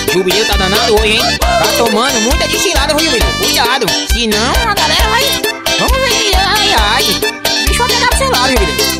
Jubileu tá danado hoje, hein? Tá tomando muita destilada, viu, Jubileu? Cuidado, senão a galera vai... Vamos ver, ai, ai. O bicho vai pegar pro seu lado, Jubileu.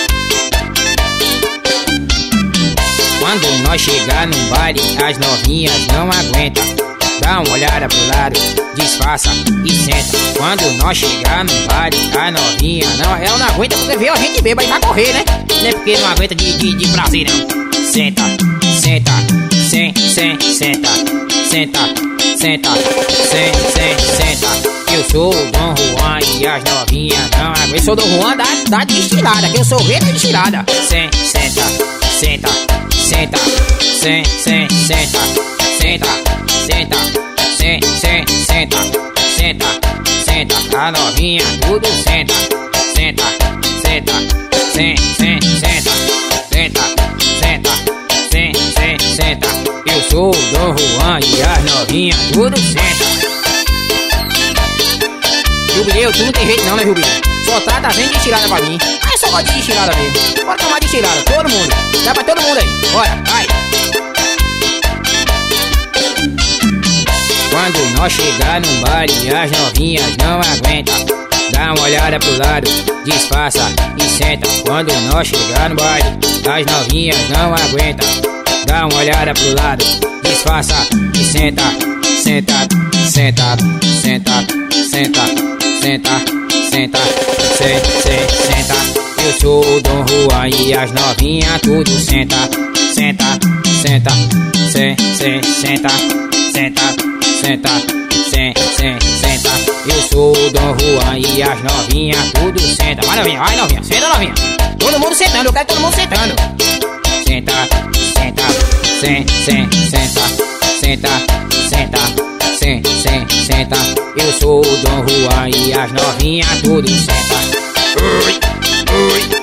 Quando nós chegar num baile, as novinhas não aguentam. Dá uma olhada pro lado, disfarça e senta. Quando nós chegar num baile, a novinha não, ela não aguenta porque vê a gente beba e vai correr, né? Não é porque não aguenta de prazer, não. Senta, senta, senta, senta, senta, senta. Eu sou o Dom Juan e as novinhas não aguentam. Eu sou o Dom Juan da destilada, que eu sou o rei da destilada. Senta, senta, senta, senta, senta, senta, senta, senta, senta, senta. A novinha tudo senta, senta, senta, senta, senta, senta, senta. Eu sou o Dom Juan e as novinhas tudo senta. Jubileu, tu não tem jeito não, né, Jubileu? Só tá trazendo destilada pra mim. Ah, eu só gosto de destilada mesmo. Bora tomar destilada, todo mundo. Dá pra todo mundo aí. Bora, vai. Quando nós chegar num baile, as novinhas não aguentam. Dá uma olhada pro lado, disfarça e senta. Quando nós chegar no baile, as novinhas não aguentam. Dá uma olhada pro lado, disfarça e senta. Senta, senta, senta, senta, senta, senta, senta. Eu sou o Dom Juan e as novinhas tudo senta. Senta, senta, senta, senta, senta, senta. Eu sou o Dom Juan e as novinhas tudo senta. Vai novinha, senta novinha. Todo mundo sentando, eu quero todo mundo sentando. Senta, senta, senta, senta, senta, senta. Eu sou o Dom Juan e as novinhas tudo senta. Oi, oi.